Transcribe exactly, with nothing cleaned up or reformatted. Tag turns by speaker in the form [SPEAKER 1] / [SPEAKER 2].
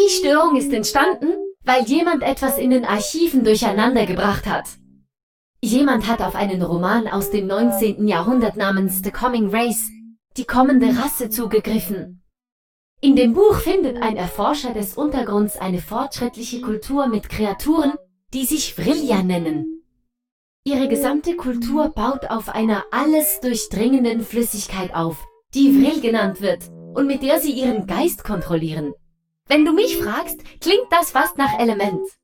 [SPEAKER 1] Die Störung ist entstanden, weil jemand etwas in den Archiven durcheinander gebracht hat. Jemand hat auf einen Roman aus dem neunzehnten Jahrhundert namens The Coming Race, die kommende Rasse, zugegriffen. In dem Buch findet ein Erforscher des Untergrunds eine fortschrittliche Kultur mit Kreaturen, die sich Vrilya nennen. Ihre gesamte Kultur baut auf einer alles durchdringenden Flüssigkeit auf, die Vril genannt wird und mit der sie ihren Geist kontrollieren. Wenn du mich fragst, klingt das fast nach Element.